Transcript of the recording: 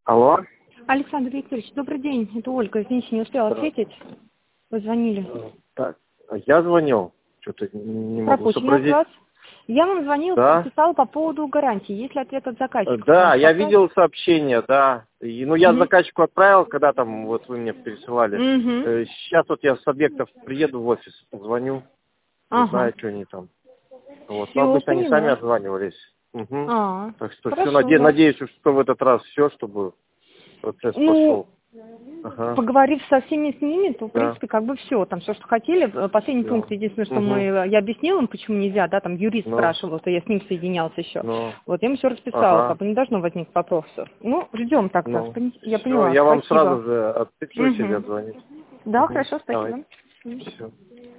Алло. Александр Викторович, добрый день. Это Ольга. Извините, не успела ответить. Вы звонили. Так, я звонил. Что-то не могу Пропущен сообразить. вопрос. Я вам звонила, Да. писала по поводу гарантии. Есть ли ответ от заказчика? Да, я Вопрос? видел сообщение, да. Я заказчику отправил, когда там вот вы мне пересылали. Сейчас вот я с объектов приеду в офис, позвоню, не знаю, что они там. Вот. Но Все, обычно они сами поняла. отзванивались. Так что все, Хорошо, да. надеюсь, что в этот раз все, чтобы процесс пошел. Поговорив со всеми с ними, то, в Да. принципе, как бы все, там все, что хотели. Последний Всё. пункт, единственное, что я объяснила им, почему нельзя, да, там юрист спрашивал, то я с ним соединялся еще. Вот, я им все расписала, как бы не должно возникнуть вопросов. Ну, ждем так-то, в принципе, я поняла. Я вам Спасибо. сразу же отпишу, если я звоню. Да, хорошо, спасибо. Давай. Все.